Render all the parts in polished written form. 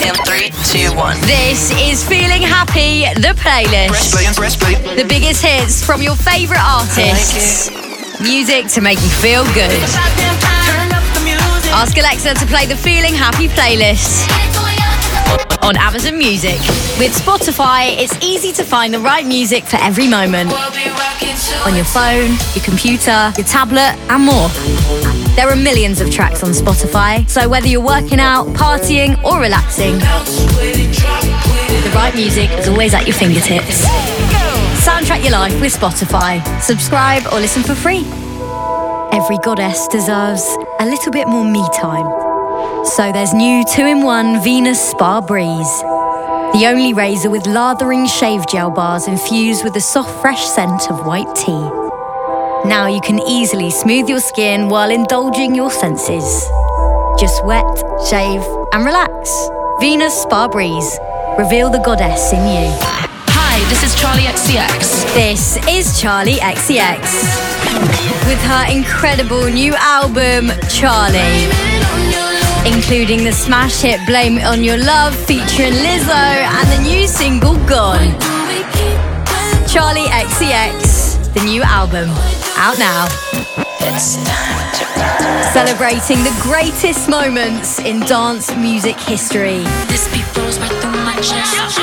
In 3, 2, 1. This is Feeling Happy, the playlist. Press play. The biggest hits from your favourite artists. Music to make you feel good. Ask Alexa to play the Feeling Happy playlist on Amazon Music. With Spotify, it's easy to find the right music for every moment. On your phone, your computer, your tablet, and more. There are millions of tracks on Spotify, so whether you're working out, partying, or relaxing, the right music is always at your fingertips. Soundtrack your life with Spotify. Subscribe or listen for free. Every goddess deserves a little bit more me time. So there's new 2-in-1 Venus Spa Breeze. The only razor with lathering shave gel bars infused with a soft, fresh scent of white tea. Now you can easily smooth your skin while indulging your senses. Just wet, shave, and relax. Venus Spa Breeze. Reveal the goddess in you. Hi, this is Charlie XCX. This is Charlie XCX. With her incredible new album, Charlie. Including the smash hit Blame It On Your Love featuring Lizzo and the new single Gone. Charlie XCX, the new album, out now. Celebrating the greatest moments in dance music history. This beat flows right through my chest.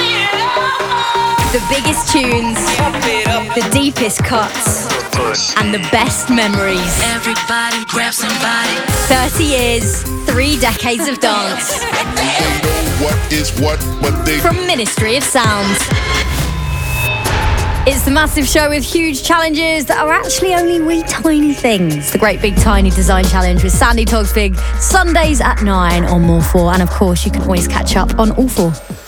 The biggest tunes, the deepest cuts, and the best memories. Everybody grab somebody. 30 years, 3 decades of dance. What is what, but they From Ministry of Sound. It's the massive show with huge challenges that are actually only wee tiny things. The Great Big Tiny Design Challenge with Sandy Togsvig, Sundays at 9 on More 4. And of course, you can always catch up on All 4.